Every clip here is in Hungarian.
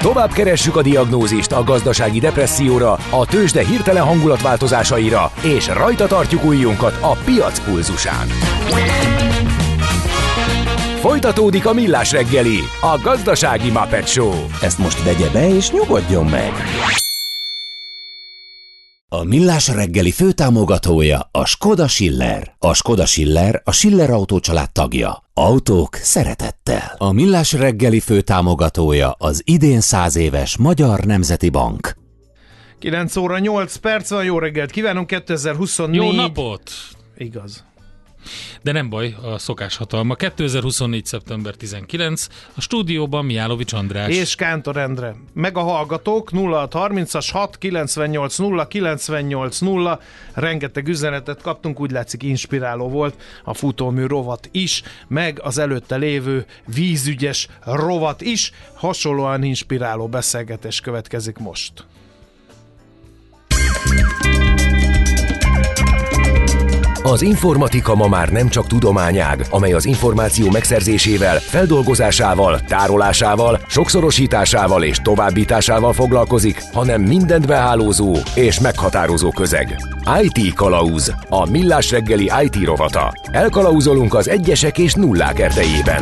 Tovább keressük a diagnózist a gazdasági depresszióra, a tőzsde hirtelen hangulatváltozásaira, és rajta tartjuk ujjunkat a piac pulzusán. Folytatódik a Millás reggeli, a gazdasági Muppet Show. Ezt most vegye be és nyugodjon meg! A Millás reggeli főtámogatója a Skoda Schiller. A Skoda Schiller a Schiller Autó család tagja. Autók szeretettel. A Millás reggeli főtámogatója az idén 100 éves Magyar Nemzeti Bank. 9 óra 8 perc van, jó reggelt kívánunk, 2024. Jó napot! Igaz. De nem baj, a szokás hatalma. 2024. szeptember 19. A stúdióban Mijálovics András. És Kántor Endre. Meg a hallgatók 0630-as 6980980. Rengeteg üzenetet kaptunk, úgy látszik inspiráló volt a futómű rovat is, meg az előtte lévő vízügyes rovat is. Hasonlóan inspiráló beszélgetés következik most. Az informatika ma már nem csak tudományág, amely az információ megszerzésével, feldolgozásával, tárolásával, sokszorosításával és továbbításával foglalkozik, hanem mindent behálózó és meghatározó közeg. IT Kalauz, a Millás reggeli IT rovata. Elkalauzolunk az egyesek és nullák erdejében.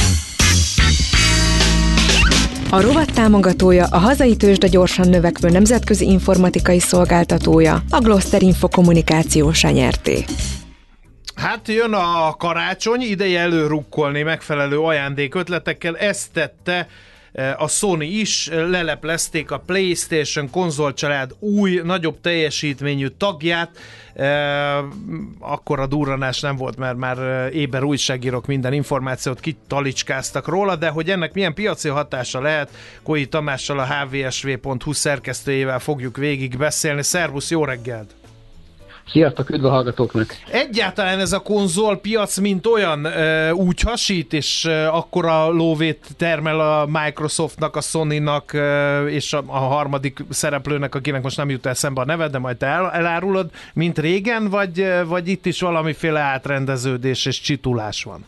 A rovat támogatója, a hazai tőzsde gyorsan növekvő nemzetközi informatikai szolgáltatója, a Gloster Info Kommunikációs Nyrt. Hát jön a karácsony, ideje előrukkolni megfelelő ajándékötletekkel, ezt tette a Sony is, leleplezték a PlayStation konzolcsalád új, nagyobb teljesítményű tagját, akkor a durranás nem volt, mert már éber újságírók minden információt kitalicskáztak róla, de hogy ennek milyen piaci hatása lehet, Koi Tamással, a hvsv.hu szerkesztőjével fogjuk végig beszélni. Szervusz, jó reggelt! Sziasztok, üdv a hallgatóknak! Egyáltalán ez a konzolpiac, mint olyan, úgy hasít, és akkora lóvét termel a Microsoftnak, a Sonynak, és a harmadik szereplőnek, akinek most nem jut eszembe a neved, de majd te elárulod, mint régen, vagy itt is valamiféle átrendeződés és csitulás van?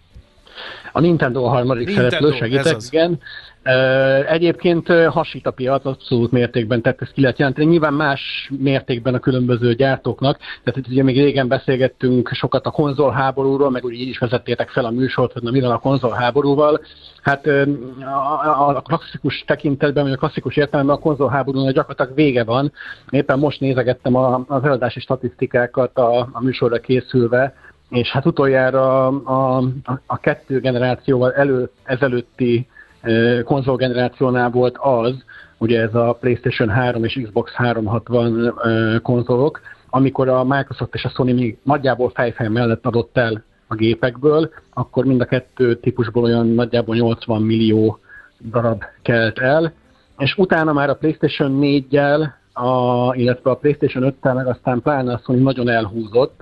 A Nintendo a harmadik szereplő, segítek, igen. Egyébként hasít a piac, abszolút mértékben, tehát ezt ki lehet jelenteni. Nyilván más mértékben a különböző gyártóknak, tehát itt ugye még régen beszélgettünk sokat a konzolháborúról, meg úgy így is vezettétek fel a műsort, hogy na mi van a konzolháborúval. Hát a klasszikus tekintetben, vagy a klasszikus értelemben a konzolháborúnak gyakorlatilag vége van. Éppen most nézegettem az eladási statisztikákat a műsorra készülve, és hát utoljára a kettő generációval ezelőtti konzolgenerációnál volt az, ugye ez a PlayStation 3 és Xbox 360 konzolok, amikor a Microsoft és a Sony még nagyjából fejfej mellett adott el a gépekből, akkor mind a kettő típusból olyan nagyjából 80 millió darab kelt el, és utána már a PlayStation 4-jel, illetve a PlayStation 5-tel meg aztán pláne a Sony nagyon elhúzott.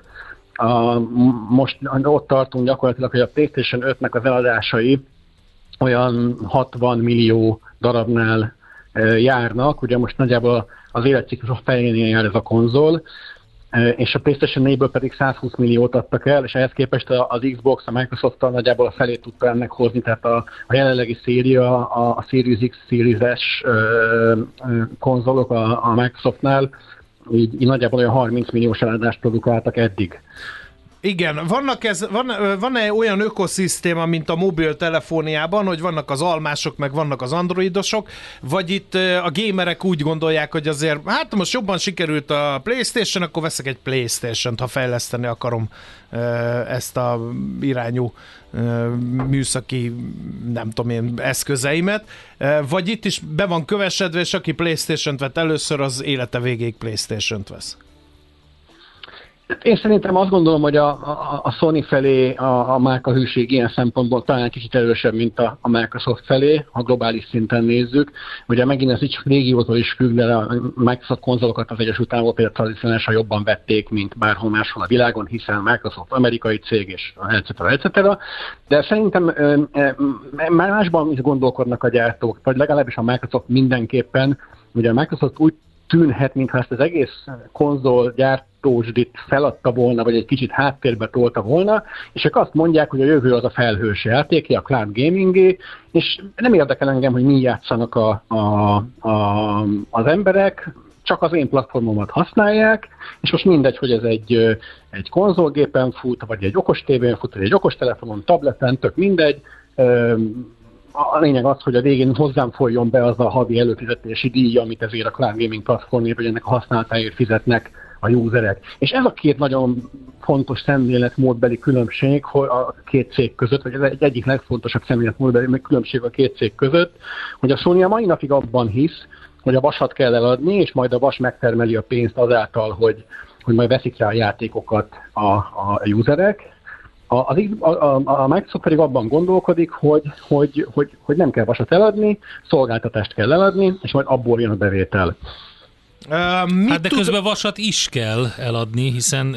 Most ott tartunk gyakorlatilag, hogy a PlayStation 5-nek az eladásai olyan 60 millió darabnál járnak, ugye most nagyjából az életciklus felénél jár ez a konzol, és a PlayStation 4-ből pedig 120 milliót adtak el, és ehhez képest az Xbox, a Microsoft-tal nagyjából a felét tudta ennek hozni, tehát a jelenlegi széria, a Series X, Series S konzolok a Microsoftnál így nagyjából olyan 30 milliós eladást produkáltak eddig. Igen, van-e olyan ökoszisztéma, mint a mobiltelefóniában, hogy vannak az almások, meg vannak az androidosok, vagy itt a gamerek úgy gondolják, hogy azért, hát most jobban sikerült a PlayStation, akkor veszek egy PlayStation-t, ha fejleszteni akarom ezt a irányú műszaki, nem tudom én, eszközeimet, vagy itt is be van kövesedve, és aki PlayStation-t vett először, az élete végéig PlayStation-t vesz. Én szerintem azt gondolom, hogy a Sony felé a márkahűség ilyen szempontból talán kicsit erősebb, mint a Microsoft felé, ha globális szinten nézzük. Ugye megint ez így csak régiótól is függ, de a Microsoft konzolokat az Egyesült Államok például tradicionálisan jobban vették, mint bárhol máshol a világon, hiszen Microsoft amerikai cég, és etc. De szerintem már másban is gondolkodnak a gyártók, vagy legalábbis a Microsoft mindenképpen. Ugye a Microsoft úgy tűnhet, mintha ezt az egész konzolgyártósdit feladta volna, vagy egy kicsit háttérbe tolta volna, és ők azt mondják, hogy a jövő az a felhős játéké, a cloud gamingé, és nem érdekel engem, hogy mi játszanak az emberek, csak az én platformomat használják, és most mindegy, hogy ez egy konzolgépen fut, vagy egy okos tévén fut, vagy egy okos telefonon, tableten, tök mindegy. A lényeg az, hogy a végén hozzám folyjon be az a havi előfizetési díj, amit ezért a cloud gaming platformért, vagy ennek a használatáért fizetnek a userek. És ez a két nagyon fontos szemléletmódbeli különbség a két cég között, vagy ez egyik legfontosabb szemléletmódbeli különbség a két cég között, hogy a Sony a mai napig abban hisz, hogy a vasat kell eladni, és majd a vas megtermeli a pénzt azáltal, hogy majd veszik rá a játékokat a userek. A Microsoft pedig abban gondolkodik, hogy nem kell vasat eladni, szolgáltatást kell eladni, és majd abból jön a bevétel. Hát de közben vasat is kell eladni, hiszen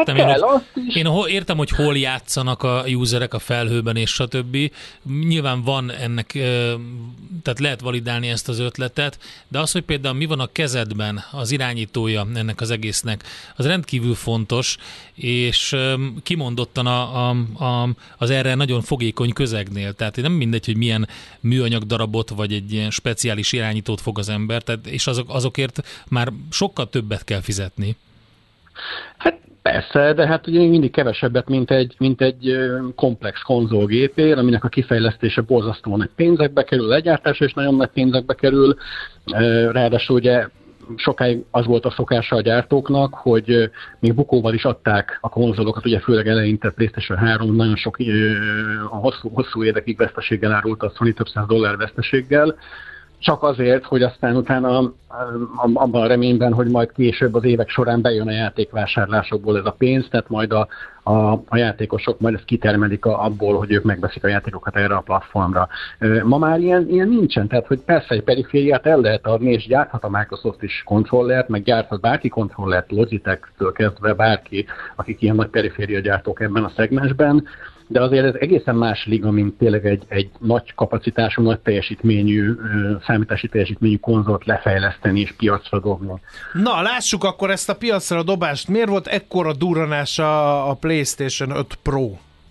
értem, hogy hol játszanak a userek a felhőben és stb. Nyilván van ennek, tehát lehet validálni ezt az ötletet, de az, hogy például mi van a kezedben, az irányítója ennek az egésznek, az rendkívül fontos, és kimondottan az erre nagyon fogékony közegnél. Tehát nem mindegy, hogy milyen műanyag darabot vagy egy ilyen speciális irányítót fog az ember, tehát, és azokért már sokkal többet kell fizetni. Hát persze, de hát ugye mindig kevesebbet, mint egy komplex konzolgépér, aminek a kifejlesztése borzasztóan nagy pénzekbe kerül, legyártása is nagyon nagy pénzekbe kerül, ráadásul ugye sokáig az volt a szokása a gyártóknak, hogy még bukóval is adták a konzolokat, ugye főleg eleinte PlayStation 3 nagyon sok hosszú évekig veszteséggel árult a Sony, több $100 veszteséggel, csak azért, hogy aztán utána abban a reményben, hogy majd később az évek során bejön a játékvásárlásokból ez a pénz, tehát majd a játékosok majd ezt kitermelik abból, hogy ők megveszik a játékokat erre a platformra. Ma már ilyen nincsen, tehát hogy persze egy perifériát el lehet adni, és gyárthat a Microsoft is kontrollert, meg gyárthat bárki kontrollert, Logitech-től kezdve bárki, akik ilyen nagy periféria gyártók ebben a szegmensben, de azért ez egészen más liga, mint tényleg egy nagy kapacitású, nagy teljesítményű, számítási teljesítményű konzolt lefejleszteni és piacra dobni. Na, lássuk akkor ezt a piacra dobást. Miért volt ekkora durranása a PlayStation 5 Pro?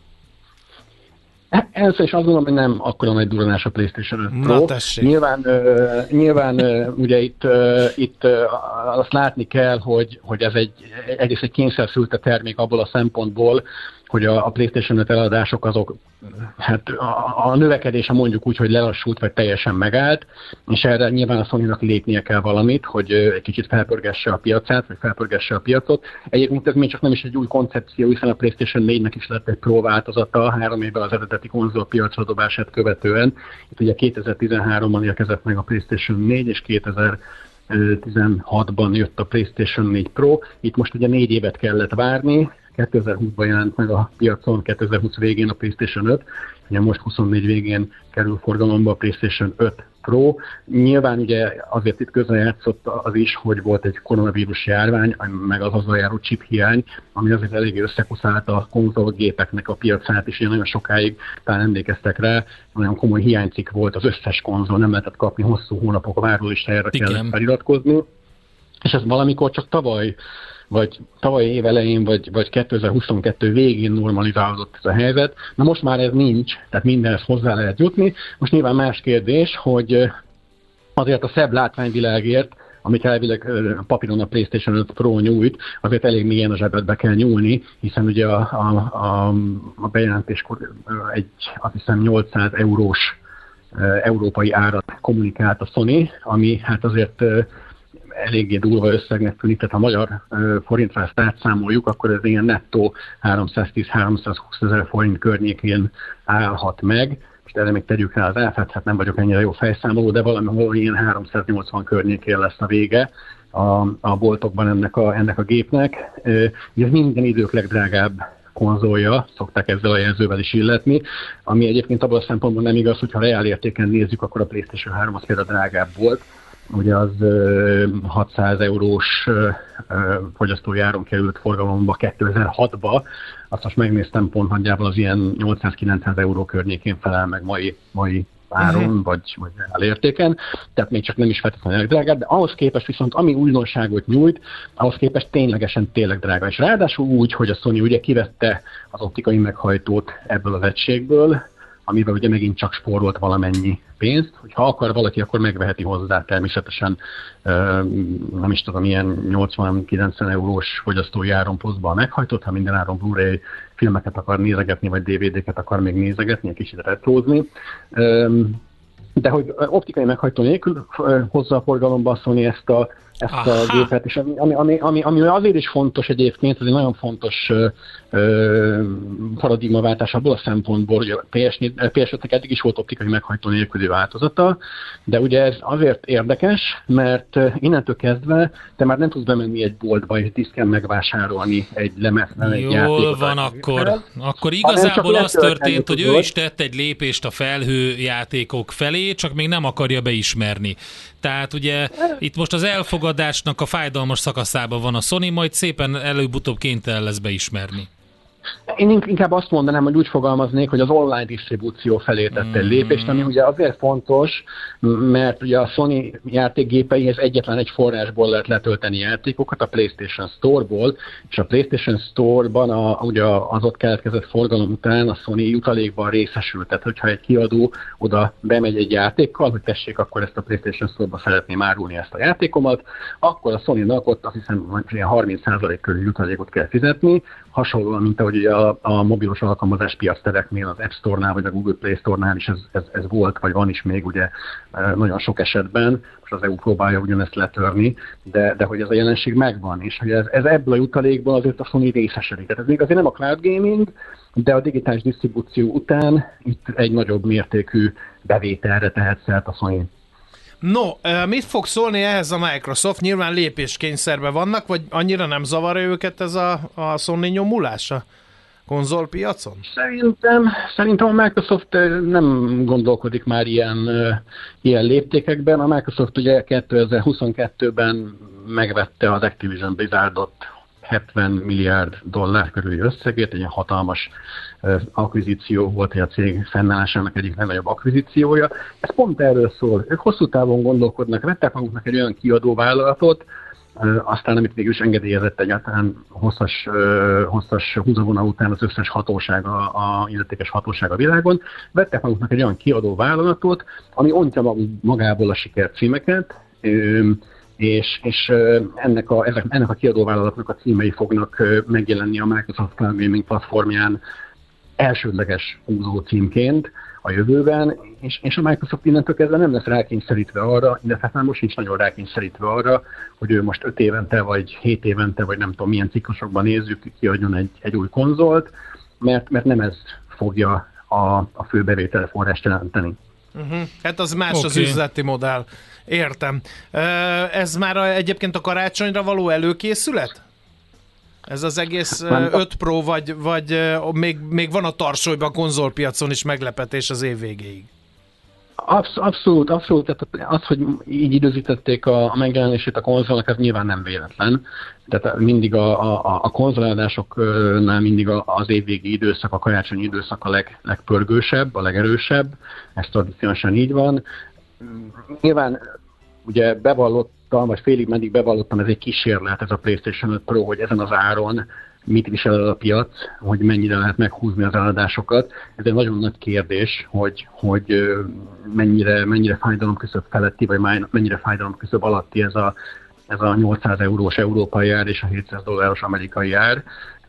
Először is azt gondolom, hogy nem akkora nagy durranás a PlayStation 5 Pro. Na, tessék. Nyilván ugye itt azt látni kell, hogy ez egyrészt egy kényszerszülte termék abból a szempontból, hogy a PlayStation 5 eladások azok, hát a növekedése mondjuk úgy, hogy lelassult, vagy teljesen megállt, és erre nyilván a Sony-nak lépnie kell valamit, hogy egy kicsit felpörgesse a piacát, vagy felpörgesse a piacot. Egyébként ez még csak nem is egy új koncepció, hiszen a PlayStation 4-nek is lett egy Pro változata 3 évvel az eredeti konzol piacra dobását követően. Itt ugye 2013-ban érkezett meg a PlayStation 4, és 2016-ban jött a PlayStation 4 Pro. Itt most ugye 4 évet kellett várni, 2020-ban jelent meg a piacon, 2020 végén a PlayStation 5, ugye most 24 végén kerül forgalomba a PlayStation 5 Pro. Nyilván ugye azért itt közrejátszott az is, hogy volt egy koronavírus járvány, meg az azzal járó chip hiány, ami azért eléggé összekuszálta a konzolgépeknek a piacát, és nagyon sokáig, talán emlékeztek rá, nagyon komoly hiánycikk volt az összes konzol, nem lehetett kapni, hosszú hónapok a várólistájára kellett feliratkozni, és ez valamikor csak tavaly év elején, vagy 2022 végén normalizálódott ez a helyzet. Na most már ez nincs, tehát mindenhez hozzá lehet jutni. Most nyilván más kérdés, hogy azért a szebb látványvilágért, amit elvileg papíron a PlayStation 5 Pro nyújt, azért elég mélyen a zsebedbe kell nyúlni, hiszen ugye a bejelentéskor azt hiszem 800 eurós európai árat kommunikált a Sony, ami hát azért eléggé durva összegnek tűnik, tehát ha magyar forintra ezt átszámoljuk, akkor ez ilyen nettó 310-320 ezer forint környékén állhat meg. Most erre még tegyük rá az áfát, hát nem vagyok ennyire jó fejszámoló, de valahol ilyen 380 környékén lesz a vége a boltokban ennek a gépnek. Ez minden idők legdrágább konzolja, szokták ezzel a jelzővel is illetni, ami egyébként abban a szempontból nem igaz, hogyha reál értéken nézzük, akkor a PlayStation 3 az például drágább volt. Ugye az 600 eurós fogyasztói áron került forgalomba 2006-ba, azt most megnéztem, pont nagyjából az ilyen 800-900 euró környékén felel meg mai áron, vagy elértéken, tehát még csak nem is feltétlenül drágább, de ahhoz képest viszont ami újdonságot nyújt, ahhoz képest tényleg drága. És ráadásul úgy, hogy a Sony ugye kivette az optikai meghajtót ebből az egységből, amivel ugye megint csak spórolt valamennyi pénzt, hogyha akar valaki, akkor megveheti hozzá természetesen, nem is tudom, ilyen 80-90 eurós fogyasztói áron pluszba a meghajtót, ha minden áron Blu-ray filmeket akar nézegetni, vagy DVD-ket akar még nézegetni, egy kicsit retrózni. De hogy optikai meghajtó nélkül hozza a forgalomba a Sony ezt a gépet, és ami azért is fontos egyébként, ez egy nagyon fontos paradigmaváltás abból a szempontból, hogy a PS5-nek eddig is volt optikai meghajtó nélküli változata, de ugye ez azért érdekes, mert innentől kezdve te már nem tudsz bemenni egy boltba és diszken megvásárolni egy lemezt, egy játékot. Jól van akkor igazából az történt, hogy ő is tett egy lépést a felhőjátékok felé, csak még nem akarja beismerni. Tehát ugye itt most az elfogadásnak a fájdalmas szakaszában van a Sony, majd szépen előbb-utóbb kénytelen lesz beismerni. Én inkább azt mondanám, hogy úgy fogalmaznék, hogy az online disztribúció felé tett egy lépést, ami ugye azért fontos, mert ugye a Sony játékgépeihez egyetlen egy forrásból lehet letölteni játékokat, a PlayStation Store-ból, és a PlayStation Store-ban ugye az ott keletkezett forgalom után a Sony jutalékban részesült. Tehát, hogyha egy kiadó oda bemegy egy játékkal, hogy tessék, akkor ezt a PlayStation Store-ba szeretném árulni ezt a játékomat, akkor a Sony-nak ott azt hiszem, ilyen 30% körül jutalékot kell fizetni, hasonlóan, mint ahogy a mobilos alkalmazás piactereknél, az App Store-nál, vagy a Google Play Store-nál is ez volt, vagy van is még ugye nagyon sok esetben, most az EU próbálja ugyanezt letörni, de hogy ez a jelenség megvan, és hogy ez ebből a jutalékból azért a Sony részesedik. Tehát ez még azért nem a cloud gaming, de a digitális disztribúció után itt egy nagyobb mértékű bevételre tehet szert a Sony. No, mit fog szólni ehhez a Microsoft? Nyilván lépéskényszerben vannak, vagy annyira nem zavarja őket ez a Sony nyomulása konzolpiacon? Szerintem a Microsoft nem gondolkodik már ilyen léptékekben. A Microsoft ugye 2022-ben megvette az Activision Blizzardot $70 milliárd körüli összegét, egy ilyen hatalmas akvizíció volt, hogy a cég fennállásának egyik legnagyobb akvizíciója. Ez pont erről szól. Ők hosszú távon gondolkodnak, vettek maguknak egy olyan kiadóvállalatot, aztán amit végül is engedélyezett egyáltalán hosszas húzavona után az összes hatóság, a illetékes hatóság a világon, vettek maguknak egy olyan kiadóvállalatot, ami ontja magából a sikercímeket, és ennek a kiadóvállalatnak a címei fognak megjelenni a Microsoft Cloud Gaming platformján elsődleges húzó címként a jövőben, és a Microsoft innentől kezdve nem lesz rákényszerítve arra, illetve már most nincs nagyon rákényszerítve arra, hogy ő most 5 évente, vagy 7 évente, vagy nem tudom milyen ciklusokban nézzük, kiadjon egy új konzolt, mert nem ez fogja a fő bevételforrást jelenteni. Hát az más az üzleti modell. Értem. Ez már egyébként a karácsonyra való előkészület? Ez az egész 5 Pro, vagy még van a tarsolyban a konzolpiacon is meglepetés az év végéig? Abszolút. Tehát az, hogy így időzítették a megjelenését a konzolnak, ez nyilván nem véletlen. Tehát mindig a konzoladásoknál mindig az évvégi időszak, a karácsonyi időszak a legpörgősebb, a legerősebb. Ez tradicionálisan így van. Nyilván ugye bevallottam, vagy félig meddig bevallottam, ez egy kísérlet, ez a PlayStation 5 Pro, hogy ezen az áron mit visel el a piac, hogy mennyire lehet meghúzni az eladásokat. Ez egy nagyon nagy kérdés, hogy mennyire fájdalomküszöb feletti, vagy mennyire fájdalomküszöb alatti ez a 800 eurós európai ár és a $700 amerikai ár.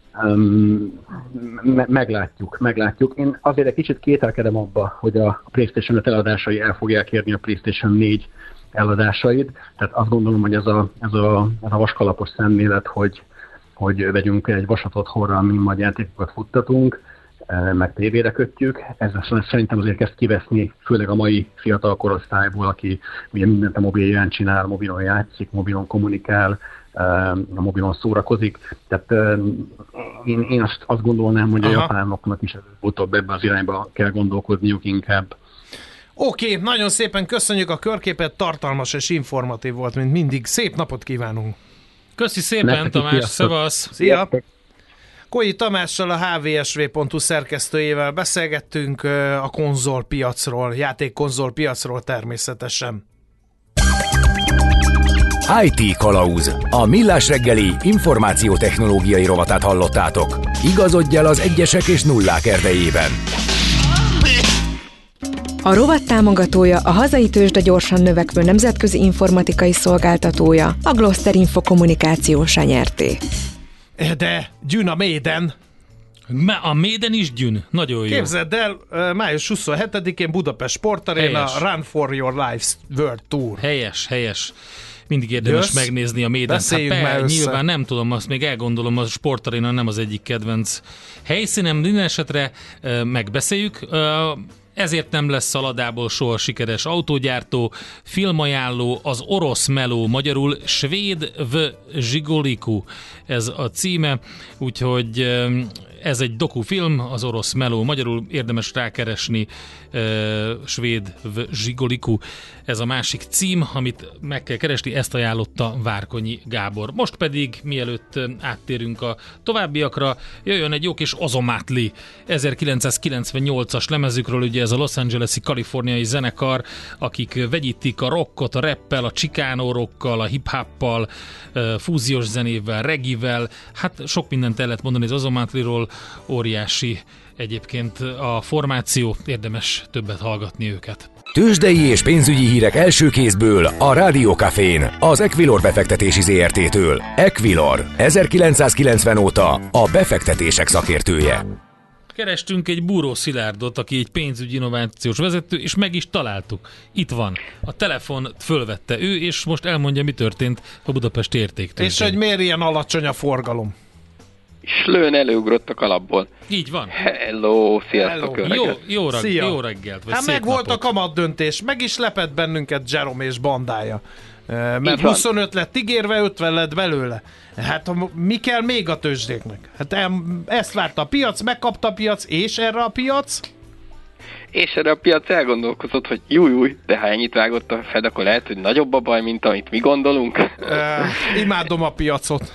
Meglátjuk. Én azért egy kicsit kételkedem abba, hogy a PlayStation 5 eladásai el fogják érni a PlayStation 4 eladásait. Tehát azt gondolom, hogy ez a vaskalapos szemlélet, hogy vegyünk egy vasat otthonra, mi majd játékokat futtatunk, meg tévére kötjük. Ez szerintem azért kezd kiveszni, főleg a mai fiatal korosztályból, aki ugye mindent a mobilján csinál, mobilon játszik, mobilon kommunikál, a mobilon szórakozik. Tehát én azt gondolnám, hogy a japánoknak is utóbb ebbe az irányba kell gondolkodniuk inkább. Oké, nagyon szépen köszönjük a körképet, tartalmas és informatív volt, mint mindig. Szép napot kívánunk! Köszi szépen, Tamás, szevasz! Szia! Koi Tamással, a hvsv.hu szerkesztőjével beszélgettünk a konzolpiacról, játékkonzolpiacról természetesen. IT Kalauz. A Millás reggeli információtechnológiai rovatát hallottátok. Igazodj el az egyesek és nullák erdejében. A rovat támogatója, a hazai tőzsde gyorsan növekvő nemzetközi informatikai szolgáltatója, a Gloster Info Kommunikációs nyerté. De Gyűn a Maiden. A Maiden is Gyűn. Nagyon jó. Képzeld el, május 27-én Budapest Sportaréna, Run for Your Life's World Tour. Helyes. Mindig érdemes megnézni a Maident. Nyilván nem tudom, azt még elgondolom, a Sportaréna nem az egyik kedvenc helyszínem, minden esetre megbeszéljük. Ezért nem lesz Szaladából soha sikeres autógyártó, filmajánló, az orosz meló, magyarul Svéd v Zsigoliku, ez a címe, úgyhogy ez egy dokufilm, az orosz meló, magyarul érdemes rákeresni, Svéd v Zsigoliku, ez a másik cím, amit meg kell keresni, ezt ajánlotta Várkonyi Gábor. Most pedig, mielőtt áttérünk a továbbiakra, jöjjön egy jó kis Ozomatli 1998-as lemezükről, ugye ez a Los Angeles-i kaliforniai zenekar, akik vegyítik a rockot, a rappel, a Chicano rockkal, a hip-hoppal, fúziós zenével, reggivel, hát sok mindent el lehet mondani az Ozomatliról, óriási egyébként a formáció, érdemes többet hallgatni őket. Tőzsdei és pénzügyi hírek első kézből a Rádió Cafén, az Equilor befektetési ZRT-től. Equilor, 1990 óta a befektetések szakértője. Kerestünk egy Búró Szilárdot, aki egy pénzügyi innovációs vezető, és meg is találtuk. Itt van. A telefon fölvette ő, és most elmondja, mi történt a Budapesti Értéktőzsdén. És hogy miért ilyen alacsony a forgalom. Slőn előugrott a kalapból. Így van. Hello, sziasztok. Jó reggelt. Hát meg volt a kamat döntés, meg is lepett bennünket Jerome és bandája. Mert 25 lett ígérve, 50 lett belőle. Hát mi kell még a tőzsdéknek? Hát ezt várta a piac, megkapta a piac, és erre a piac? És erre a piac elgondolkozott, hogy júj, de ha ennyit vágott a Fed, akkor lehet, hogy nagyobb a baj, mint amit mi gondolunk. Imádom a piacot.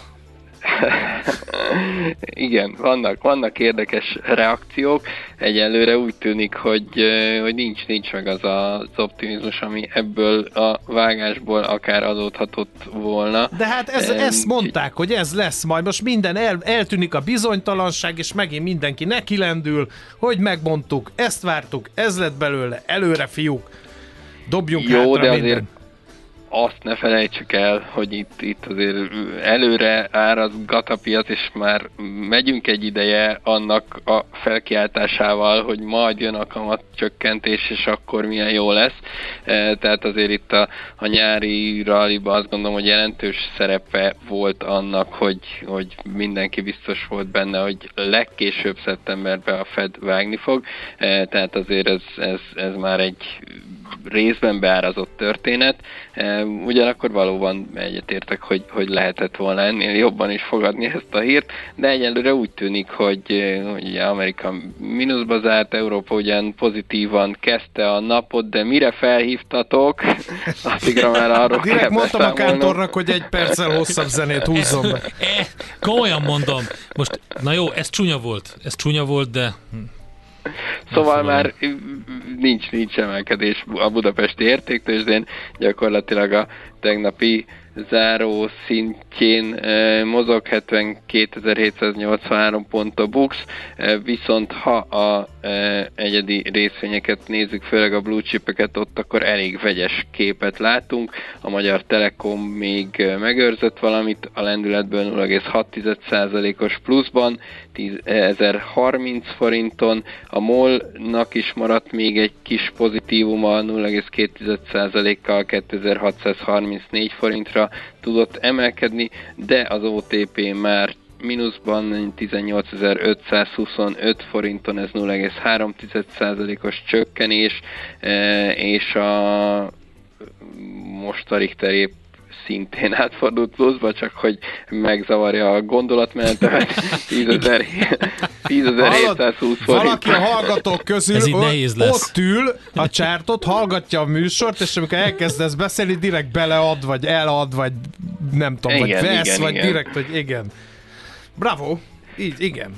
Igen, vannak érdekes reakciók. Egyelőre úgy tűnik, hogy nincs meg az optimizmus, ami ebből a vágásból akár adódhatott volna. De hát ezt mondták, hogy ez lesz majd. Most minden eltűnik a bizonytalanság, és megint mindenki nekilendül, hogy megmondtuk, ezt vártuk, ez lett belőle, előre fiúk. Dobjunk hátra minden. Azt ne felejtsük el, hogy itt azért előre árazgat a piac, és már megyünk egy ideje annak a felkiáltásával, hogy majd jön a kamatcsökkentés, és akkor milyen jó lesz. Tehát azért itt a nyári ralliban azt gondolom, hogy jelentős szerepe volt annak, hogy mindenki biztos volt benne, hogy legkésőbb szeptemberben a Fed vágni fog. Tehát azért ez már egy részben beárazott történet. Ugyanakkor valóban egyetértek, hogy lehetett volna ennél jobban is fogadni ezt a hírt, de egyelőre úgy tűnik, hogy ugye Amerika mínuszba zárt, Európa ugyan pozitívan kezdte a napot, de mire felhívtatok, addigra már arról kell direkt mondtam a kántornak, hogy egy perccel hosszabb zenét húzzon be. Komolyan mondom. Most, na jó, ez csúnya volt, de... Szóval már nincs emelkedés a budapesti értéktőzsdén, gyakorlatilag a tegnapi záró szintjén mozog, 72.783 pont a BUX, viszont ha a egyedi részvényeket nézzük, főleg a blue chipeket, ott akkor elég vegyes képet látunk. A Magyar Telekom még megőrzött valamit, a lendületből 0,6%-os pluszban, 10.030 forinton, a MOL-nak is maradt még egy kis pozitívuma, 0,2%-kal 2634 forintra tudott emelkedni, de az OTP már mínuszban 18.525 forinton, ez 0,3%-os csökkenés, és most a Richter épp szintén átfordult pluszba, csak hogy megzavarja a gondolatmenetemet. 10.720 forint. Valaki a hallgatók közül ott ül a csártot, hallgatja a műsort, és amikor elkezdesz beszélni, direkt belead, vagy elad, vagy nem tudom, igen, vagy vesz, igen, vagy igen. Direkt, hogy igen. Bravo! Így, igen.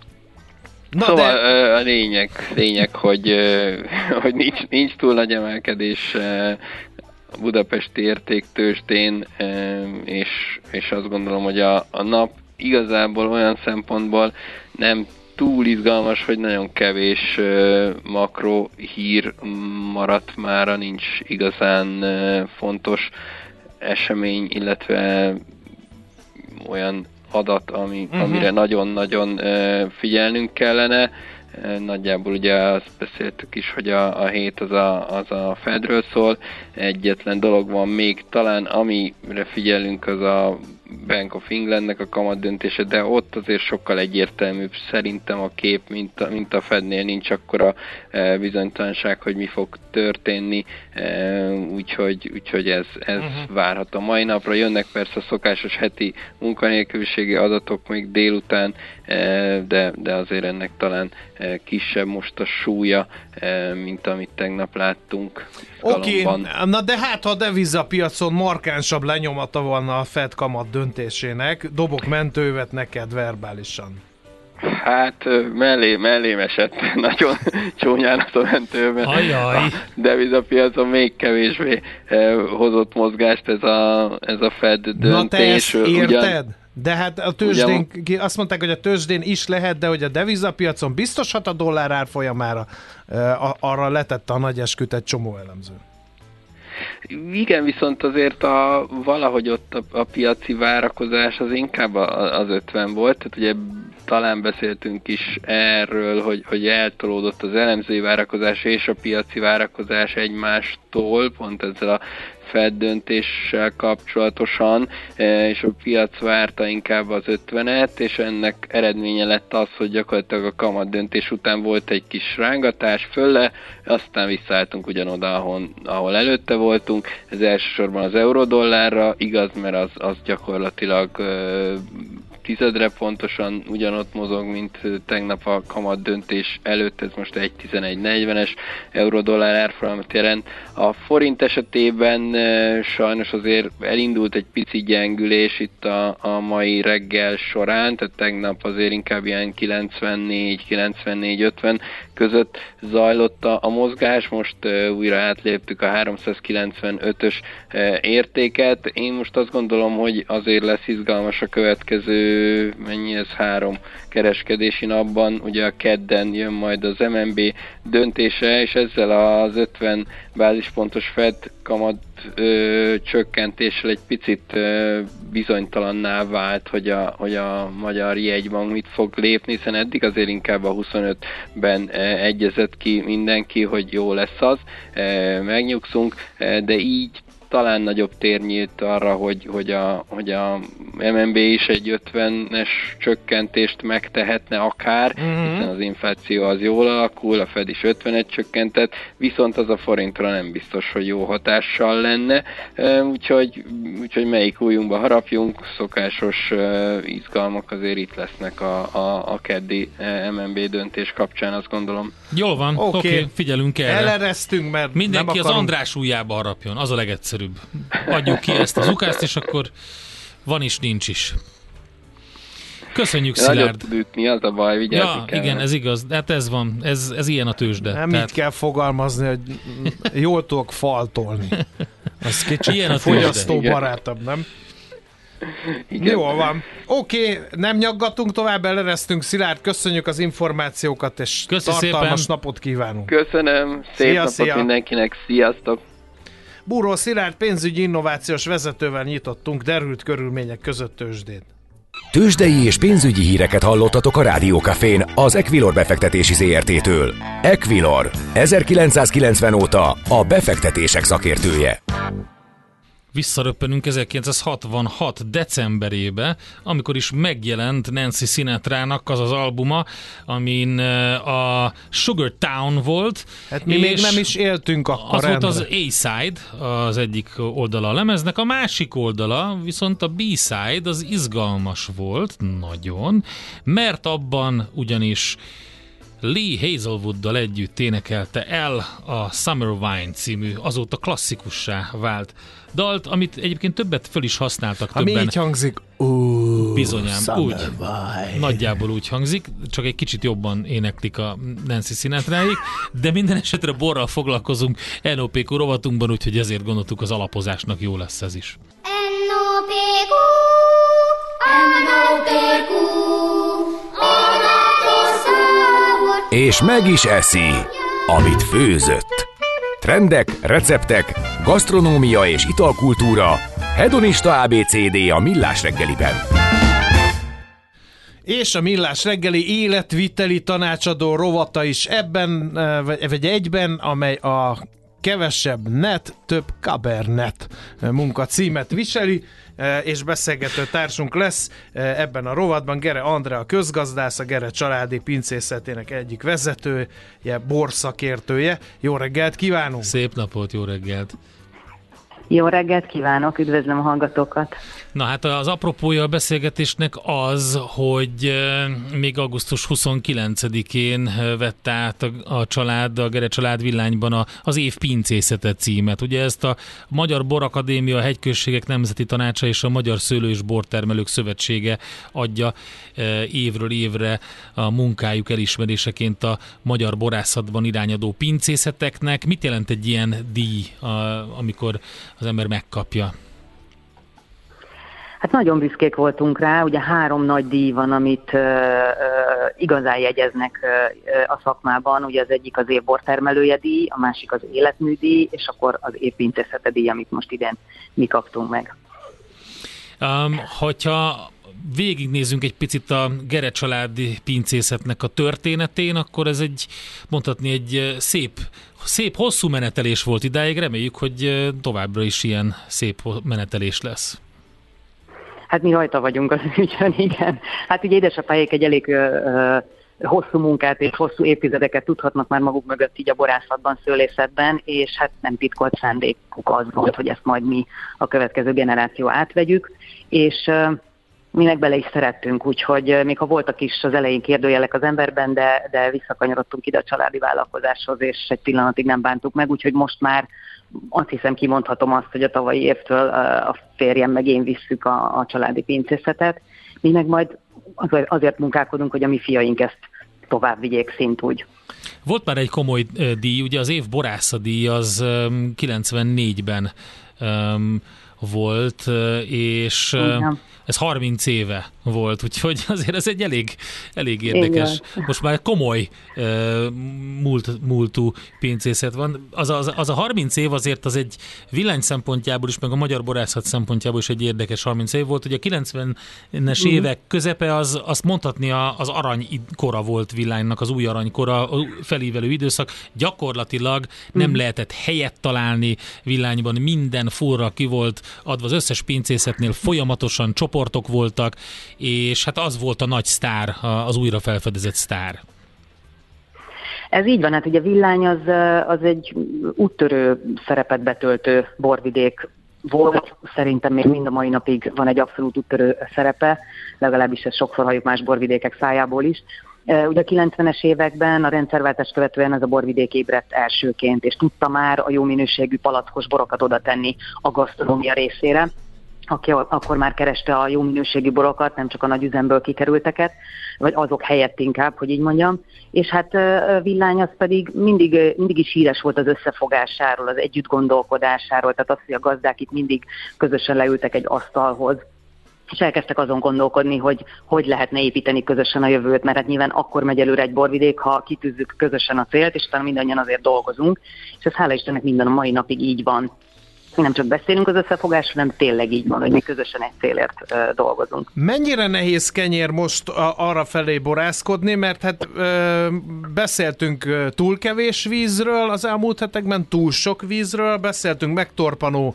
Na szóval de... a lényeg hogy nincs túl nagy emelkedés budapesti értéktőzsdén, és azt gondolom, hogy a nap igazából olyan szempontból nem túl izgalmas, hogy nagyon kevés makro hír maradt mára, nincs igazán fontos esemény, illetve olyan adat, amire nagyon-nagyon figyelnünk kellene. Nagyjából ugye azt beszéltük is, hogy a hét az a Fedről szól. Egyetlen dolog van még talán, amire figyelünk, az a Bank of Englandnek a kamat döntése, de ott azért sokkal egyértelműbb szerintem a kép, mint a Fednél, nincs akkora bizonytalanság, hogy mi fog történni, úgyhogy ez várható. Mai napra jönnek persze a szokásos heti munkanélküliségi adatok még délután, de azért ennek talán kisebb most a súlya, mint amit tegnap láttunk. Oké, na de hát ha a devizapiacon markánsabb lenyomata volna a Fed kamat döntésének, dobok mentővet neked verbálisan. Hát mellém esett nagyon csúnyán az a mentőben. Ajaj. A devizapiacon még kevésbé hozott mozgást ez a Fed döntés. Na te ezt érted? De hát a tőzsdén, azt mondták, hogy a tőzsdén is lehet, de hogy a devizapiacon biztos, hát a dollár árfolyamára arra letette a nagy esküt egy csomó elemző. Igen, viszont azért valahogy ott a piaci várakozás az inkább az 50 volt, tehát ugye talán beszéltünk is erről, hogy eltolódott az elemzői várakozás és a piaci várakozás egymástól, pont ezzel a Fed döntéssel kapcsolatosan, és a piac várta inkább az 50-et, és ennek eredménye lett az, hogy gyakorlatilag a kamat döntés után volt egy kis rángatás fölle, aztán visszaálltunk ugyanoda, ahol előtte voltunk. Ez elsősorban az euró-dollárra igaz, mert az gyakorlatilag tizedre pontosan ugyanott mozog, mint tegnap a kamat döntés előtt, ez most egy 11.40-es euró-dollár árfolyamot jelent. A forint esetében sajnos azért elindult egy pici gyengülés itt a mai reggel során, tehát tegnap azért inkább ilyen 94-50 között zajlott a mozgás, most újra átléptük a 395-ös értéket. Én most azt gondolom, hogy azért lesz izgalmas a következő, mennyi ez, 3 kereskedési napban, ugye a kedden jön majd az MNB döntése, és ezzel az 50 bázispontos Fed kamat csökkentéssel egy picit bizonytalanná vált, hogy a Magyar Jegybank mit fog lépni, hiszen eddig azért inkább a 25-ben egyezett ki mindenki, hogy jó lesz az, megnyugszunk, de így talán nagyobb tér nyílt arra, hogy a MNB is egy 50-es csökkentést megtehetne akár, hiszen az infláció az jól alakul, a Fed is 50-et csökkentett, viszont az a forintra nem biztos, hogy jó hatással lenne, úgyhogy melyik ujjunkba harapjunk, szokásos izgalmak azért itt lesznek a keddi MNB döntés kapcsán, azt gondolom. Jól van, oké, figyelünk erre. Eleresztünk, mert mindenki az András ujjába harapjon, az a legegyszerűbb. Adjuk ki ezt az ukázt, és akkor van is, nincs is. Köszönjük, Szilárd. Nagyot tud ütni, az a baj, vigyázni kell. Igen, ez igaz. Hát ez van, ez ilyen a tőzsde. Nem így kell fogalmazni, hogy jól tudok faltolni. Ez kicsit fogyasztóbarátabb, nem? Igen. Jól van. Oké, nem nyaggatunk tovább, eleresztünk. Szilárd, köszönjük az információkat, és tartalmas napot kívánunk. Köszönöm, szép napot mindenkinek, sziasztok! Búró Szilárd pénzügyi innovációs vezetővel nyitottunk derült körülmények között tőzsdét. Tőzsdei és pénzügyi híreket hallottatok a Rádió Cafén az Equilor befektetési ZRT-től. Equilor, 1990 óta a befektetések szakértője. Visszaröppenünk 1966. decemberébe, amikor is megjelent Nancy Sinatrának az albuma, amin a Sugar Town volt. Hát mi még nem is éltünk akkor. Az volt az A-side, az egyik oldala a lemeznek, a másik oldala viszont a B-side, az izgalmas volt, nagyon, mert abban ugyanis Lee Hazelwooddal együtt énekelte el a Summer Wine című, azóta klasszikussá vált dalt, amit egyébként többet föl is használtak többen. Ami így hangzik, Bizonyám, úgy. Nagyjából úgy hangzik, csak egy kicsit jobban éneklik a Nancy Sinatráig, de minden esetre borral foglalkozunk NOPQ rovatunkban, úgyhogy ezért gondoltuk, az alapozásnak jó lesz ez is. És meg is eszi, amit főzött. Trendek, receptek, gasztronómia és italkultúra, hedonista ABCD a Millás reggeliben. És a Millás reggeli életviteli tanácsadó rovata is ebben, vagy egyben, amely a kevesebb net, több kabernet munkacímet viseli, és beszélgető társunk lesz ebben a rovatban Gere Andrea, a közgazdász, a Gere családi pincészetének egyik vezetője, borszakértője. Jó reggelt kívánunk! Szép napot, jó reggelt! Jó reggelt kívánok, üdvözlöm a hallgatókat! Na hát az apropója a beszélgetésnek az, hogy még augusztus 29-én vette át a család, a Gere család Villányban az év pincészete címet. Ugye ezt a Magyar Borakadémia, a Hegyközségek Nemzeti Tanácsa és a Magyar Szőlő- és Bortermelők Szövetsége adja évről évre a munkájuk elismeréseként a magyar borászatban irányadó pincészeteknek. Mit jelent egy ilyen díj, amikor az ember megkapja? Hát nagyon büszkék voltunk rá, ugye 3 nagy díj van, amit igazán jegyeznek a szakmában, ugye az egyik az év bortermelője díj, a másik az életműdíj, és akkor az év pincészete díj, amit most idén mi kaptunk meg. Hogyha végignézzünk egy picit a Gere családi pincészetnek a történetén, akkor ez mondhatni egy szép hosszú menetelés volt idáig, reméljük, hogy továbbra is ilyen szép menetelés lesz. Hát mi rajta vagyunk az ügyön, igen. Hát ugye édesapáik egy elég hosszú munkát és hosszú évtizedeket tudhatnak már maguk mögött így a borászatban, szőlészetben, és hát nem titkolt szándékuk az volt, hogy ezt majd mi a következő generáció átvegyük, és mi meg bele is szerettünk, úgyhogy még ha voltak is az elején kérdőjelek az emberben, de visszakanyarodtunk ide a családi vállalkozáshoz, és egy pillanatig nem bántuk meg, úgyhogy most már azt hiszem kimondhatom azt, hogy a tavalyi évtől a férjem meg én visszük a családi pincészetet. Mi meg majd azért munkálkodunk, hogy a mi fiaink ezt tovább vigyék szintúgy. Volt már egy komoly díj, ugye az év borászadíj az 94-ben volt, és ez 30 éve volt, úgyhogy azért ez egy elég érdekes. Most már komoly múltú pincészet van. Az a 30 év azért az egy Villány szempontjából is, meg a magyar borászat szempontjából is egy érdekes 30 év volt. Ugye a 90-es évek közepe azt mondhatni az aranykora volt Villánynak, az új aranykora, a felívelő időszak. Gyakorlatilag nem lehetett helyet találni Villányban, minden furra ki volt adva, az összes pincészetnél folyamatosan csoportok voltak, és hát az volt a nagy sztár, az újra felfedezett sztár. Ez így van, hát ugye Villány az egy úttörő szerepet betöltő borvidék volt, szerintem még mind a mai napig van egy abszolút úttörő szerepe, legalábbis ezt sokszor halljuk más borvidékek szájából is. Ugye a 90-es években a rendszerváltást követően ez a borvidék ébredt elsőként, és tudta már a jó minőségű palackos borokat oda tenni a gasztronómia részére, aki akkor már kereste a jó minőségű borokat, nem csak a nagy üzemből kikerülteket, vagy azok helyett inkább, hogy így mondjam. És hát Villány az pedig mindig is híres volt az összefogásáról, az együttgondolkodásáról, tehát az, hogy a gazdák itt mindig közösen leültek egy asztalhoz, és elkezdtek azon gondolkodni, hogy lehetne építeni közösen a jövőt, mert hát nyilván akkor megy előre egy borvidék, ha kitűzzük közösen a célt, és talán mindannyian azért dolgozunk, és ez hála Istennek minden a mai napig így van. Mi nem csak beszélünk az összefogásról, hanem tényleg így van, hogy mi közösen egy célért dolgozunk. Mennyire nehéz kenyér most arra felé borászkodni, mert hát beszéltünk túl kevés vízről az elmúlt hetekben, túl sok vízről, beszéltünk megtorpanó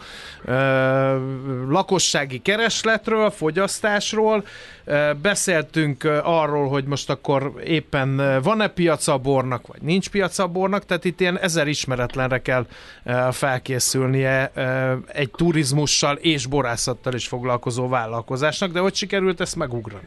lakossági keresletről, fogyasztásról, beszéltünk arról, hogy most akkor éppen van-e piaca a bornak, vagy nincs piaca a bornak, tehát itt ilyen 1000 ismeretlenre kell felkészülnie egy turizmussal és borászattal is foglalkozó vállalkozásnak, de hogy sikerült ezt megugrani?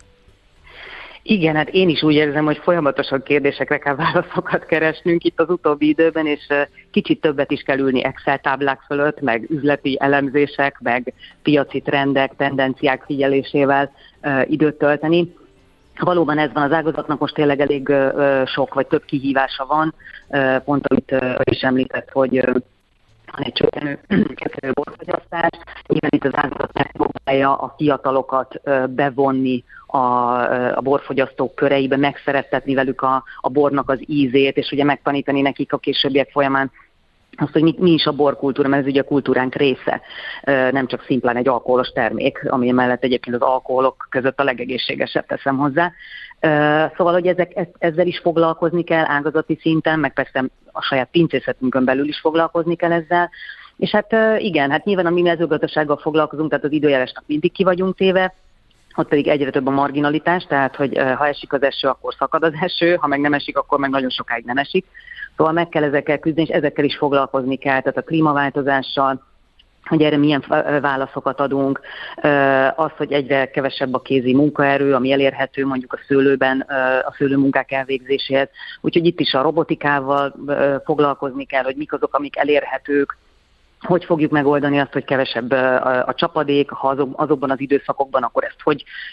Igen, hát én is úgy érzem, hogy folyamatosan kérdésekre kell válaszokat keresnünk itt az utóbbi időben, és kicsit többet is kell ülni Excel táblák fölött, meg üzleti elemzések, meg piaci trendek, tendenciák figyelésével időt tölteni. Valóban ez van az ágazatnak, most tényleg elég sok vagy több kihívása van, pont amit is említett, hogy van egy csökkenő borfogyasztás, nyilván itt az ágazat megpróbálja a fiatalokat bevonni a borfogyasztók köreibe, megszerettetni velük a bornak az ízét, és ugye megtanítani nekik a későbbiek folyamán azt, hogy mi is a borkultúra, mert ez ugye a kultúránk része, nem csak szimplán egy alkoholos termék, ami mellett egyébként az alkoholok között a legegészségesebb, teszem hozzá. Szóval, hogy ezzel is foglalkozni kell ágazati szinten, meg persze a saját pincészetünkön belül is foglalkozni kell ezzel. És hát igen, hát nyilván a mi mezőgazdasággal foglalkozunk, tehát az időjárásnak mindig ki vagyunk téve, ott pedig egyre több a marginalitás, tehát hogy ha esik az eső, akkor szakad az eső, ha meg nem esik, akkor meg nagyon sokáig nem esik. Szóval meg kell ezekkel küzdeni, és ezekkel is foglalkozni kell, tehát a klímaváltozással, hogy erre milyen válaszokat adunk, az, hogy egyre kevesebb a kézi munkaerő, ami elérhető mondjuk a szőlőben, a szőlőmunkák elvégzéséhez. Úgyhogy itt is a robotikával foglalkozni kell, hogy mik azok, amik elérhetők, hogy fogjuk megoldani azt, hogy kevesebb a csapadék, ha azokban az időszakokban, akkor ezt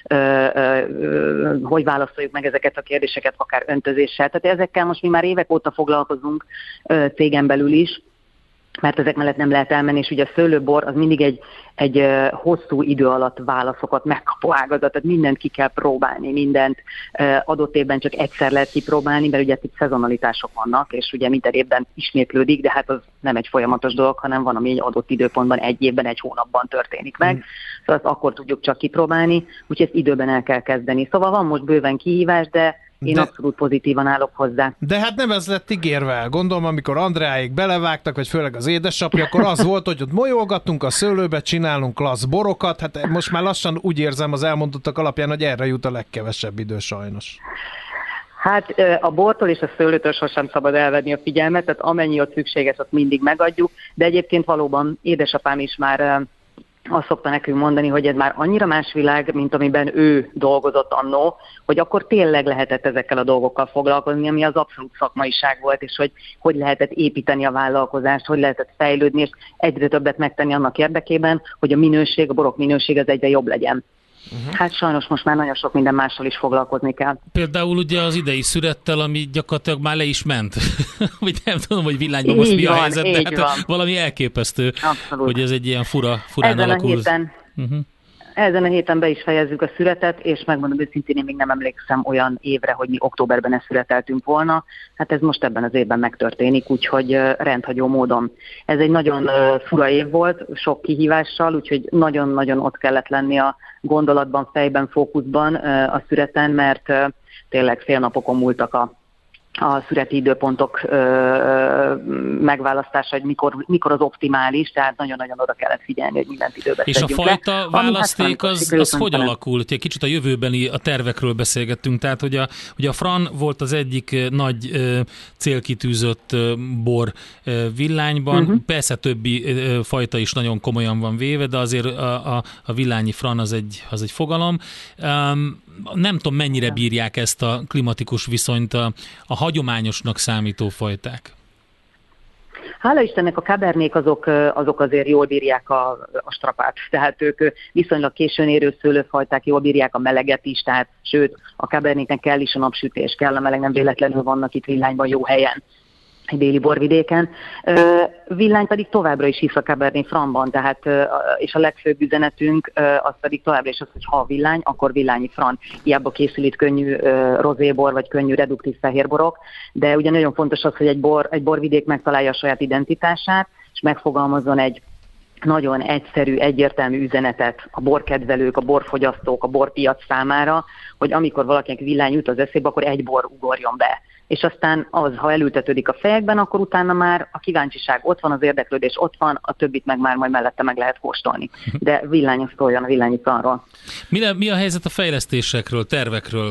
hogy válaszoljuk meg ezeket a kérdéseket, akár öntözéssel. Tehát ezekkel most mi már évek óta foglalkozunk cégen belül is, mert ezek mellett nem lehet elmenni, és ugye a szőlőbor az mindig egy hosszú idő alatt válaszokat megkapó ágazat, tehát mindent ki kell próbálni, mindent adott évben csak egyszer lehet kipróbálni, mert ugye itt szezonalitások vannak, és ugye minden évben ismétlődik, de hát az nem egy folyamatos dolog, hanem van, ami egy adott időpontban, egy évben, egy hónapban történik meg, szóval azt akkor tudjuk csak kipróbálni, úgyhogy ezt időben el kell kezdeni. Szóval van most bőven kihívás, de én abszolút pozitívan állok hozzá. De hát nem ez lett ígérve. Gondolom, amikor Andreáig belevágtak, vagy főleg az édesapja, akkor az volt, hogy ott molyolgattunk a szőlőbe, csinálunk klassz borokat. Hát most már lassan úgy érzem az elmondottak alapján, hogy erre jut a legkevesebb idő sajnos. Hát a bortól és a szőlőtől sosem szabad elvenni a figyelmet, tehát amennyi ott szükséges, azt mindig megadjuk, de egyébként valóban édesapám is már azt szokta nekünk mondani, hogy ez már annyira más világ, mint amiben ő dolgozott annó, hogy akkor tényleg lehetett ezekkel a dolgokkal foglalkozni, ami az abszolút szakmaiság volt, és hogy lehetett építeni a vállalkozást, hogy lehetett fejlődni, és egyre többet megtenni annak érdekében, hogy a borok minőség az egyre jobb legyen. Hát sajnos most már nagyon sok minden mással is foglalkozni kell. Például ugye az idei szürettel, ami gyakorlatilag már le is ment. Vagy nem tudom, hogy villányban most mi a helyzet, de hát van. Valami elképesztő, abszolút. Hogy ez egy ilyen furán alakul. Ezen a héten be is fejezzük a szüretet, és megmondom őszintén, én még nem emlékszem olyan évre, hogy mi októberben ezt szüreteltünk volna. Hát ez most ebben az évben megtörténik, úgyhogy rendhagyó módon. Ez egy nagyon fura év volt, sok kihívással, úgyhogy nagyon-nagyon ott kellett lenni a gondolatban, fejben, fókuszban a szüreten, mert tényleg félnapokon múltak a szüreti időpontok megválasztása, hogy mikor az optimális, tehát nagyon-nagyon oda kellett figyelni, hogy mindent időben és a fajta választék az hogy alakult? Egy kicsit a jövőbeni a tervekről beszélgettünk, tehát hogy a Fran volt az egyik nagy célkitűzött bor villányban, persze többi fajta is nagyon komolyan van véve, de azért a villányi Fran az egy fogalom. Nem tudom, mennyire bírják ezt a klimatikus viszonyt a hagyományosnak számító fajták. Hála Istennek a cabernék azok azért jól bírják a strapát, tehát ők viszonylag későn érő szőlőfajták jól bírják a meleget is, tehát sőt a cabernéknek kell is a napsütés, kell a meleg, nem véletlenül vannak itt villányban jó helyen, egy déli borvidéken. Villány pedig továbbra is hisz a Cabernet Franban, tehát, és a legfőbb üzenetünk az pedig továbbra is az, hogy ha villány, akkor villányi Fran. Hiába készül itt könnyű rozébor, vagy könnyű reduktív fehérborok, de ugye nagyon fontos az, hogy egy borvidék megtalálja a saját identitását, és megfogalmazzon egy nagyon egyszerű, egyértelmű üzenetet a borkedvelők, a borfogyasztók, a borpiac számára, hogy amikor valakinek villány jut az eszébe, akkor egy bor ugorjon be. És aztán az, ha elültetődik a fejekben, akkor utána már a kíváncsiság ott van, az érdeklődés ott van, a többit meg már majd mellette meg lehet kóstolni. De villány az szóljon a villányi Franról. Mi a helyzet a fejlesztésekről, tervekről?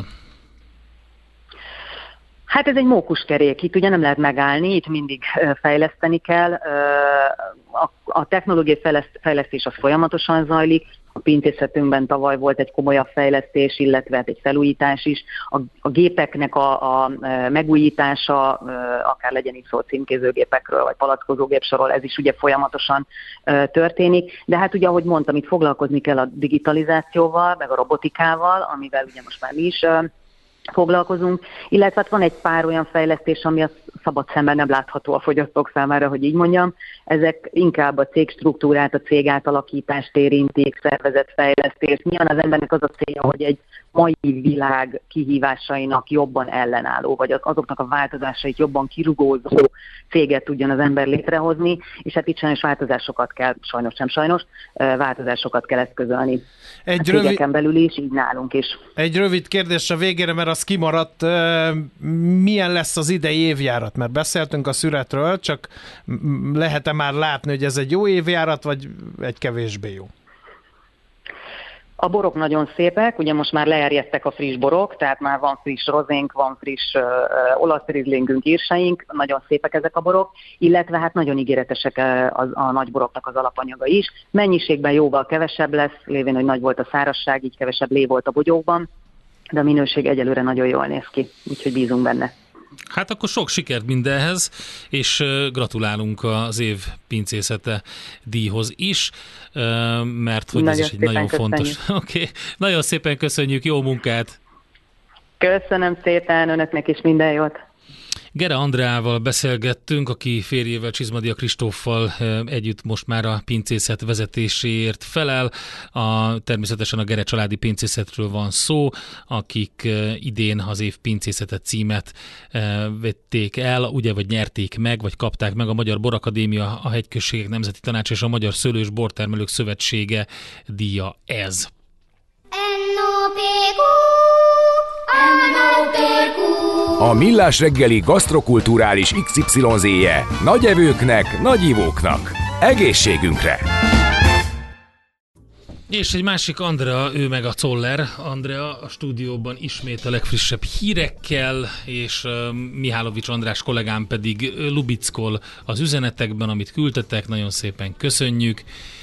Hát ez egy mókuskerék, itt ugye nem lehet megállni, itt mindig fejleszteni kell. A technológiai fejlesztés az folyamatosan zajlik, A pincészetünkben tavaly volt egy komolyabb fejlesztés, illetve egy felújítás is. A gépeknek a megújítása, akár legyen itt szó címkézőgépekről, vagy palackozógépsorról, ez is ugye folyamatosan történik. De hát ugye, ahogy mondtam, itt foglalkozni kell a digitalizációval, meg a robotikával, amivel ugye most már mi is foglalkozunk, illetve van egy pár olyan fejlesztés, ami a szabad szemben nem látható a fogyasztók számára, hogy így mondjam. Ezek inkább a cégstruktúrát, a cég átalakítást érintik, szervezetfejlesztést. Nyilván az embernek az a célja, hogy egy mai világ kihívásainak jobban ellenálló, vagy azoknak a változásait jobban kirugózó céget tudjon az ember létrehozni, és hát itt sajnos változásokat kell, változásokat kell eszközölni. A cégeken belül is, így nálunk is. Egy rövid kérdés a végére, mert az kimaradt. Milyen lesz az idei évjárat? Mert beszéltünk a szüretről, csak lehet-e már látni, hogy ez egy jó évjárat, vagy egy kevésbé jó? A borok nagyon szépek, ugye most már leerjedtek a friss borok, tehát már van friss rozénk, van friss olasz rizlingünk, írseink, nagyon szépek ezek a borok, illetve hát nagyon ígéretesek a nagy boroknak az alapanyaga is. Mennyiségben jóval kevesebb lesz, lévén, hogy nagy volt a szárazság, így kevesebb lé volt a bogyókban, de a minőség egyelőre nagyon jól néz ki, úgyhogy bízunk benne. Hát akkor sok sikert mindenhez, és gratulálunk az év pincészete díjhoz is, mert hogy nagyon ez is egy nagyon fontos. Okay. Nagyon szépen köszönjük, jó munkát! Köszönöm szépen, önöknek is minden jót! Gere Andreával beszélgettünk, aki férjével, Csizmadia Kristóffal együtt most már a pincészet vezetéséért felel. Természetesen a Gere családi pincészetről van szó, akik idén az év pincészete címet vették el, ugye, vagy nyerték meg, vagy kapták meg a Magyar Borakadémia, a Hegyközségek Nemzeti Tanács és a Magyar Szőlő- és Bortermelők Szövetsége díja ez. A Millás reggeli gasztrokulturális XYZ-je nagy evőknek, nagy ivóknak. Egészségünkre! És egy másik Andrea, ő meg a Czoller. Andrea a stúdióban ismét a legfrissebb hírekkel, és Mihálovics András kollégám pedig lubickol az üzenetekben, amit küldtetek. Nagyon szépen köszönjük.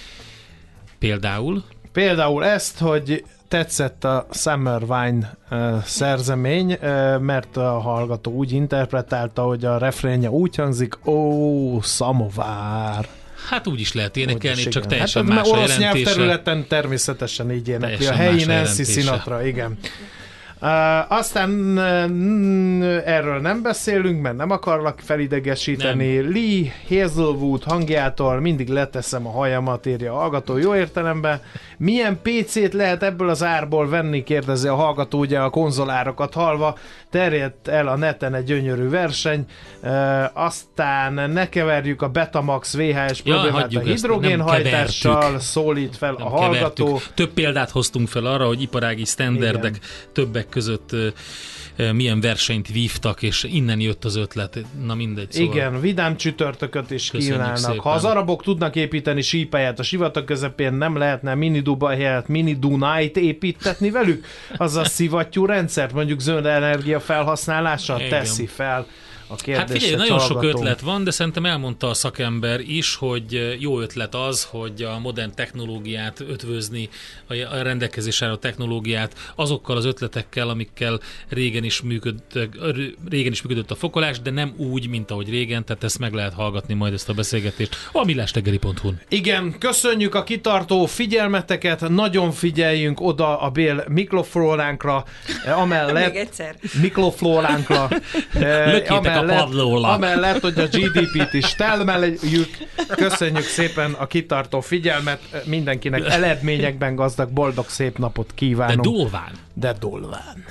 Például ezt, hogy tetszett a Summer Wine szerzemény, mert a hallgató úgy interpretálta, hogy a refrénje úgy hangzik, ó, szamovár. Hát úgy is lehet énekelni, csak teljesen más a jelentése. Orosz nyelvterületen természetesen így énekli. A helyi Nancy Sinatra, igen. Aztán erről nem beszélünk, mert nem akarlak felidegesíteni. Nem. Lee Hazelwood hangjától mindig leteszem a hajamat, írja a hallgató jó értelemben. Milyen PC-t lehet ebből az árból venni, kérdezi a hallgató, ugye a konzolárakat hallva. Terjedt el a neten egy gyönyörű verseny. Aztán ne keverjük a Betamax VHS problémát a hidrogénhajtással, szólít fel a hallgató. Kevertük. Több példát hoztunk fel arra, hogy iparági sztenderdek többek között milyen versenyt vívtak, és innen jött az ötlet. Na mindegy. Szóval igen, vidám csütörtököt is kívánnak. Ha az arabok tudnak építeni sípályát a sivatag közepén, nem lehetne mini-Dubai helyett mini-Dunait építetni velük? Azaz szivattyú rendszert, mondjuk zöld energia felhasználással teszi fel a kérdést. Hát figyelj, nagyon sok ötlet van, de szerintem elmondta a szakember is, hogy jó ötlet az, hogy a modern technológiát ötvözni, a rendelkezésre a technológiát azokkal az ötletekkel, amikkel régen is működött a fokolás, de nem úgy, mint ahogy régen, tehát ezt meg lehet hallgatni majd ezt a beszélgetést a millásreggeli.hu-n. Igen, köszönjük a kitartó figyelmeteket, nagyon figyeljünk oda a Bél mikroflóránkra, amellett még egyszer. Mikroflóránkra, amellett, hogy a GDP-t is termeljük. Köszönjük szépen a kitartó figyelmet, mindenkinek eredményekben gazdag, boldog, szép napot kívánunk. De dolván.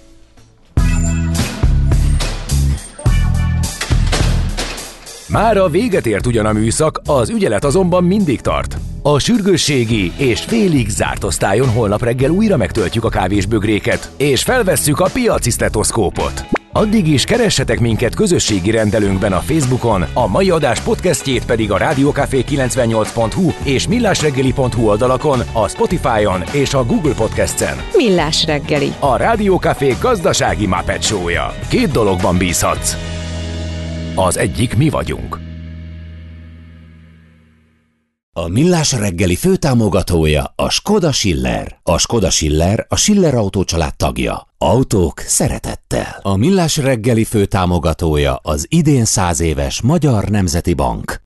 Mára véget ért ugyan a műszak, az ügyelet azonban mindig tart. A sürgősségi és félig zárt osztályon holnap reggel újra megtöltjük a kávésbögréket, és felvesszük a piaci sztetoszkópot. Addig is keressetek minket közösségi rendelőnkben a Facebookon, a mai adás podcastjét pedig a rádiókafé98.hu és millásreggeli.hu oldalakon, a Spotify-on és a Google Podcast-en. Millás reggeli. A Rádiókafé gazdasági Muppet show-ja. 2 dologban bízhatsz. Az egyik mi vagyunk. A Millás reggeli főtámogatója a Skoda Schiller. A Skoda Schiller a Schiller Autó család tagja. Autók szeretettel. A Millás reggeli főtámogatója az idén 100 éves Magyar Nemzeti Bank.